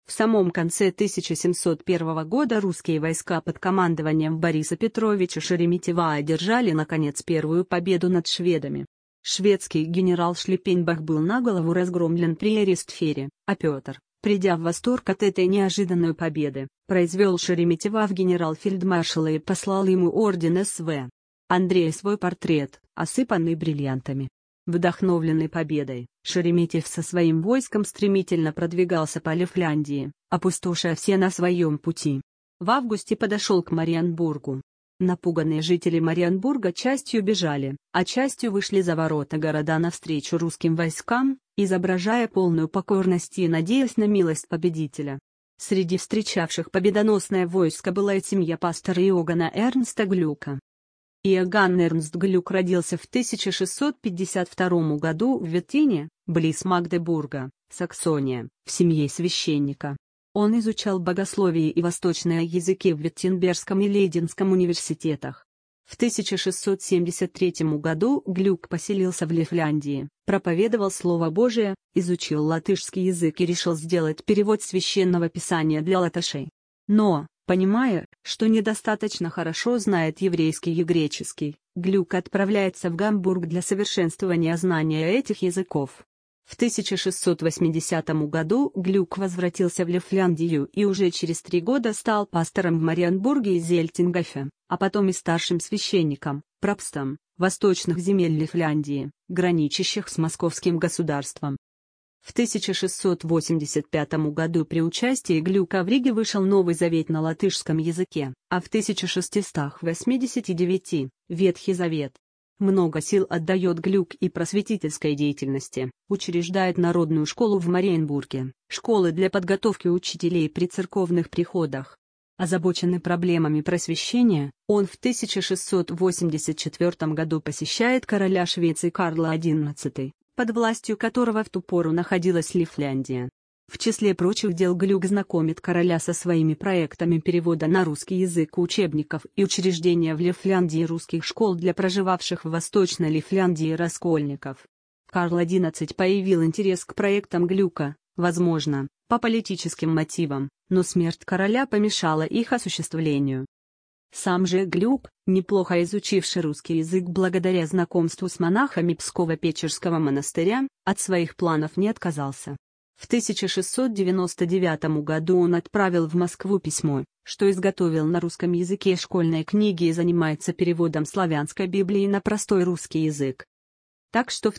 В самом конце 1701 года русские войска под командованием Бориса Петровича Шереметьева одержали наконец первую победу над шведами. Шведский генерал Шлиппенбах был на голову разгромлен при Эрестфере, а Петр, придя в восторг от этой неожиданной победы, произвел Шереметьева в генерал-фельдмаршала и послал ему орден С.В. Андрея свой портрет, осыпанный бриллиантами. Вдохновленный победой, Шереметьев со своим войском стремительно продвигался по Лифляндии, опустошая все на своем пути. В августе подошел к Мариенбургу. Напуганные жители Мариенбурга частью бежали, а частью вышли за ворота города навстречу русским войскам, изображая полную покорность и надеясь на милость победителя. Среди встречавших победоносное войско была и семья пастора Иоганна Эрнста Глюка. Иоганн Эрнст Глюк родился в 1652 году в Веттине, близ Магдебурга, Саксония, в семье священника. Он изучал богословие и восточные языки в Виттенбергском и Лейденском университетах. В 1673 году Глюк поселился в Лифляндии, проповедовал Слово Божие, изучил латышский язык и решил сделать перевод священного писания для латышей. Но, понимая, что недостаточно хорошо знает еврейский и греческий, Глюк отправляется в Гамбург для совершенствования знания этих языков. В 1680 году Глюк возвратился в Лифляндию и уже через 3 года стал пастором в Мариенбурге и Зельтингофе, а потом и старшим священником, пропстом, восточных земель Лифляндии, граничащих с Московским государством. В 1685 году при участии Глюка в Риге вышел Новый Завет на латышском языке, а в 1689 – Ветхий Завет. Много сил отдает Глюк и просветительской деятельности, учреждает народную школу в Мариенбурге, школы для подготовки учителей при церковных приходах. Озабоченный проблемами просвещения, он в 1684 году посещает короля Швеции Карла XI, под властью которого в ту пору находилась Лифляндия. В числе прочих дел Глюк знакомит короля со своими проектами перевода на русский язык учебников и учреждения в Лифляндии русских школ для проживавших в Восточной Лифляндии раскольников. Карл XI проявил интерес к проектам Глюка, возможно, по политическим мотивам, но смерть короля помешала их осуществлению. Сам же Глюк, неплохо изучивший русский язык благодаря знакомству с монахами Псково-Печерского монастыря, от своих планов не отказался. В 1699 году он отправил в Москву письмо, что изготовил на русском языке школьные книги и занимается переводом славянской Библии на простой русский язык. Так что в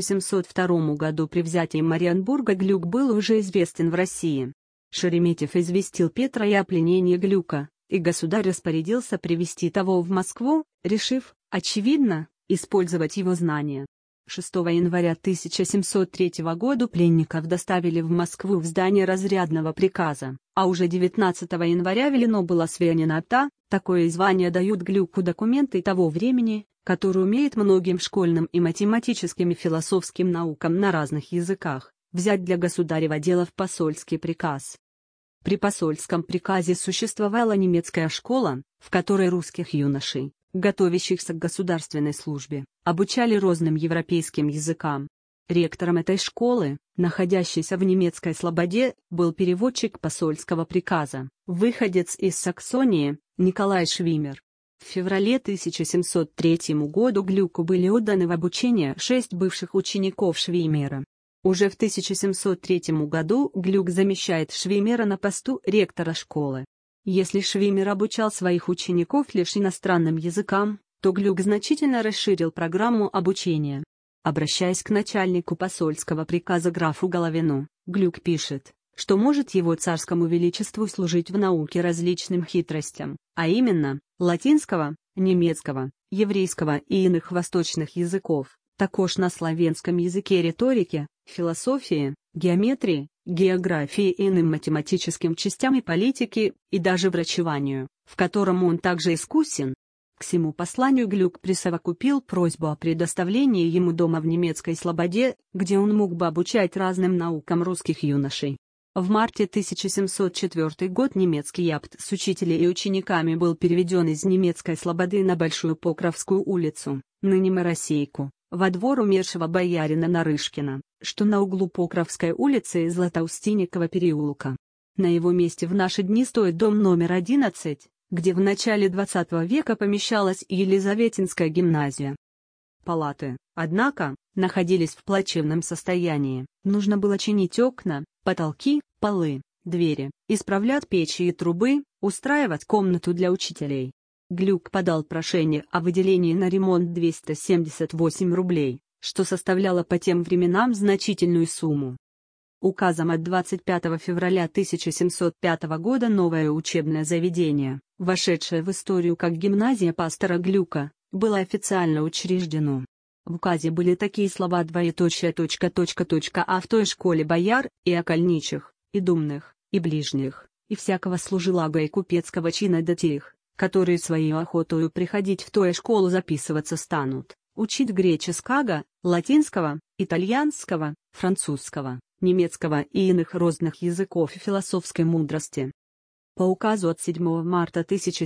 1702 году при взятии Мариенбурга Глюк был уже известен в России. Шереметьев известил Петра и о пленении Глюка, и государь распорядился привезти того в Москву, решив, очевидно, использовать его знания. 6 января 1703 года пленников доставили в Москву в здание разрядного приказа, а уже 19 января велено было свенината, такое звание дают Глюку документы того времени, который умеет многим школьным и математическим и философским наукам на разных языках, взять для государева дела в посольский приказ. При посольском приказе существовала немецкая школа, в которой русских юношей, готовящихся к государственной службе, обучали разным европейским языкам. Ректором этой школы, находящейся в немецкой Слободе, был переводчик посольского приказа, выходец из Саксонии, Николай Швимер. В феврале 1703 году Глюку были отданы в обучение 6 бывших учеников Швимера. Уже в 1703 году Глюк замещает Швимера на посту ректора школы. Если Швимер обучал своих учеников лишь иностранным языкам, то Глюк значительно расширил программу обучения. Обращаясь к начальнику посольского приказа графу Головину, Глюк пишет, что может его царскому величеству служить в науке различным хитростям, а именно, латинского, немецкого, еврейского и иных восточных языков, також на славянском языке риторики, философии, геометрии, географии и иным математическим частям и политики, и даже врачеванию, в котором он также искусен. К сему посланию Глюк присовокупил просьбу о предоставлении ему дома в немецкой Слободе, где он мог бы обучать разным наукам русских юношей. В марте 1704 год немецкий апт с учителями и учениками был переведен из немецкой Слободы на Большую Покровскую улицу, ныне Моросейку, во двор умершего боярина Нарышкина, что на углу Покровской улицы и Златоустинникова переулка. На его месте в наши дни стоит дом номер 11, где в начале XX века помещалась Елизаветинская гимназия. Палаты, однако, находились в плачевном состоянии. Нужно было чинить окна, потолки, полы, двери, исправлять печи и трубы, устраивать комнату для учителей. Глюк подал прошение о выделении на ремонт 278 рублей, что составляло по тем временам значительную сумму. Указом от 25 февраля 1705 года новое учебное заведение, вошедшее в историю как гимназия пастора Глюка, было официально учреждено. В указе были такие слова: а в той школе бояр, и окольничих, и думных, и ближних, и всякого служилага и купецкого чина до тех, которые своей охотою приходить в тою школу записываться станут, учить греческого, латинского, итальянского, французского, немецкого и иных розных языков и философской мудрости. По указу от 7 марта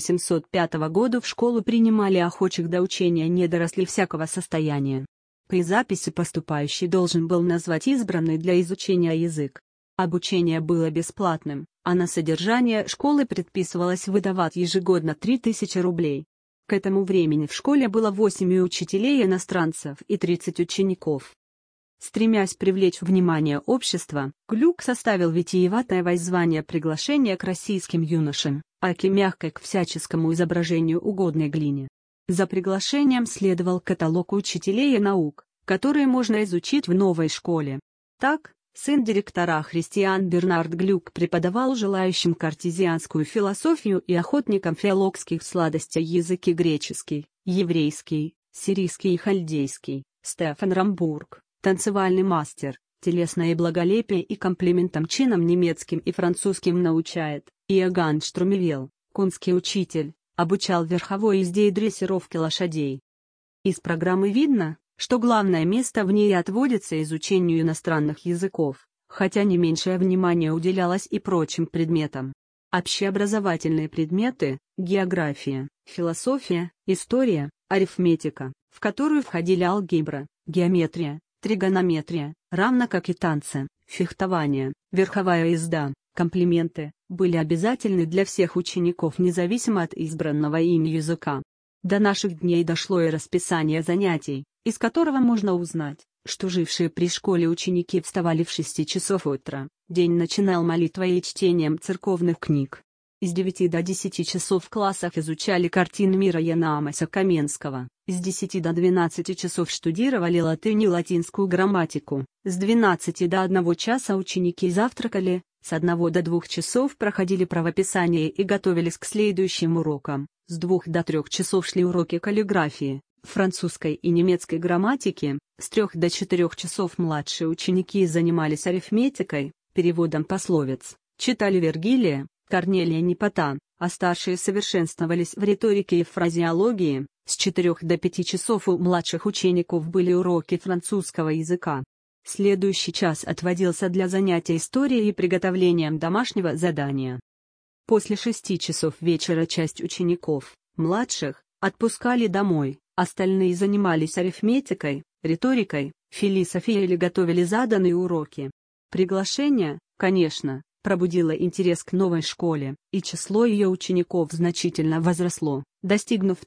1705 года в школу принимали охочих до учения недоросли всякого состояния. При записи поступающий должен был назвать избранный для изучения язык. Обучение было бесплатным, а на содержание школы предписывалось выдавать ежегодно 3000 рублей. К этому времени в школе было 8 учителей-иностранцев и 30 учеников. Стремясь привлечь внимание общества, Глюк составил витиеватое воззвание приглашения к российским юношам, аки мягкой к всяческому изображению угодной глине. За приглашением следовал каталог учителей и наук, которые можно изучить в новой школе. Так, сын директора христиан Бернард Глюк преподавал желающим картезианскую философию и охотникам фиологских сладостей языки греческий, еврейский, сирийский и хальдейский. Стефан Рамбург, танцевальный мастер, телесное благолепие и комплиментам чинам немецким и французским научает. Иоганн Штрумевел, конский учитель, обучал верховой езде и дрессировке лошадей. Из программы видно, что главное место в ней отводится изучению иностранных языков, хотя не меньшее внимание уделялось и прочим предметам. Общеобразовательные предметы – география, философия, история, арифметика, в которую входили алгебра, геометрия, тригонометрия, равно как и танцы, фехтование, верховая езда, комплименты, были обязательны для всех учеников независимо от избранного ими языка. До наших дней дошло и расписание занятий, из которого можно узнать, что жившие при школе ученики вставали в 6 часов утра, день начинал молитвой и чтением церковных книг. С 9 до 10 часов в классах изучали картины мира Яна Амоса Каменского, с 10 до 12 часов штудировали латынь и латинскую грамматику, с 12 до 1 часа ученики завтракали, с 1 до 2 часов проходили правописание и готовились к следующим урокам, с 2 до 3 часов шли уроки каллиграфии, французской и немецкой грамматики, с 3 до 4 часов младшие ученики занимались арифметикой, переводом пословиц, читали Вергилия, Корнелия Непота, а старшие совершенствовались в риторике и фразеологии. С 4 до 5 часов у младших учеников были уроки французского языка. Следующий час отводился для занятия историей и приготовлением домашнего задания. После 6 часов вечера часть учеников, младших, отпускали домой, остальные занимались арифметикой, риторикой, философией или готовили заданные уроки. Приглашение, конечно, пробудило интерес к новой школе, и число ее учеников значительно возросло, достигнув в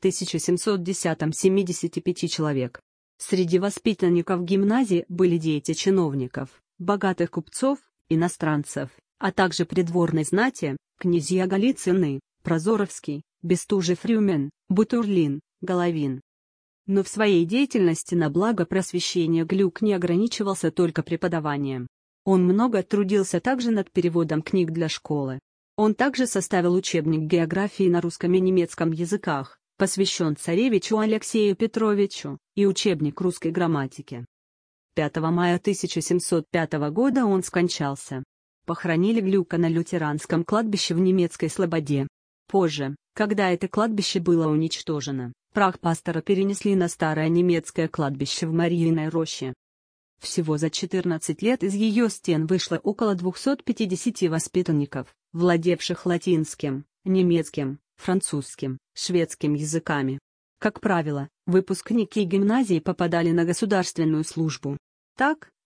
1710-м 75 человек. Среди воспитанников гимназии были дети чиновников, богатых купцов, иностранцев, а также придворной знати, князья Голицыны, Прозоровский, Бестужев-Рюмин, Бутурлин, Головин. Но в своей деятельности на благо просвещения Глюк не ограничивался только преподаванием. Он много трудился также над переводом книг для школы. Он также составил учебник географии на русском и немецком языках, посвящен царевичу Алексею Петровичу, и учебник русской грамматики. 5 мая 1705 года он скончался. Похоронили Глюка на лютеранском кладбище в немецкой Слободе. Позже, когда это кладбище было уничтожено, прах пастора перенесли на старое немецкое кладбище в Марииной роще. Всего за 14 лет из ее стен вышло около 250 воспитанников, владевших латинским, немецким, французским, шведским языками. Как правило, выпускники гимназии попадали на государственную службу. Так,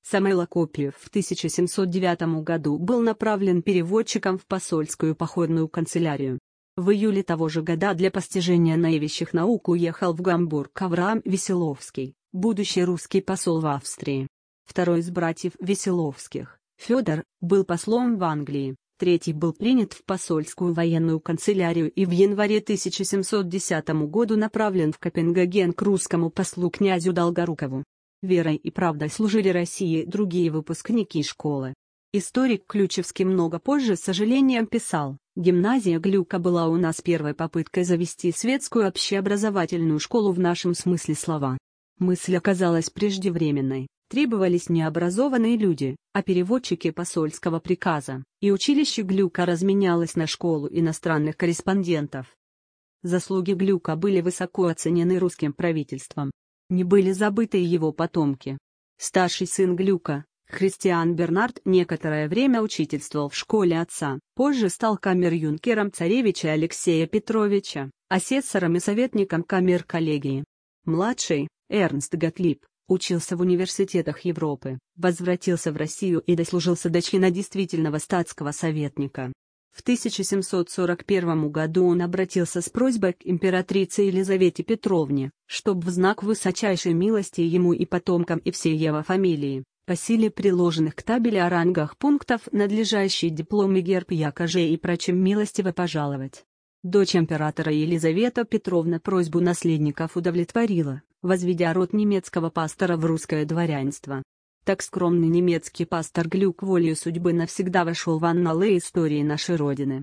Самойл Акопьев в 1709 году был направлен переводчиком в посольскую походную канцелярию. В июле того же года для постижения наивысших наук уехал в Гамбург Авраам Веселовский, будущий русский посол в Австрии. Второй из братьев Веселовских, Федор, был послом в Англии, третий был принят в посольскую военную канцелярию и в январе 1710 года направлен в Копенгаген к русскому послу князю Долгорукову. Верой и правдой служили России другие выпускники школы. Историк Ключевский много позже с сожалением писал: «Гимназия Глюка была у нас первой попыткой завести светскую общеобразовательную школу в нашем смысле слова. Мысль оказалась преждевременной, требовались не образованные люди, а переводчики посольского приказа, и училище Глюка разменялось на школу иностранных корреспондентов». Заслуги Глюка были высоко оценены русским правительством. Не были забыты и его потомки. Старший сын Глюка, Христиан Бернард, некоторое время учительствовал в школе отца, позже стал камер-юнкером царевича Алексея Петровича, асессором и советником камер-коллегии. Младший, Эрнст Готлиб, учился в университетах Европы, возвратился в Россию и дослужился до чина действительного статского советника. В 1741 году он обратился с просьбой к императрице Елизавете Петровне, чтобы в знак высочайшей милости ему и потомкам и всей его фамилии, по силе приложенных к табели о рангах пунктов надлежащий диплом и герб якоже и прочим милостиво пожаловать. Дочь императора Елизавета Петровна просьбу наследников удовлетворила, возведя род немецкого пастора в русское дворянство. Так скромный немецкий пастор Глюк волею судьбы навсегда вошел в анналы истории нашей Родины.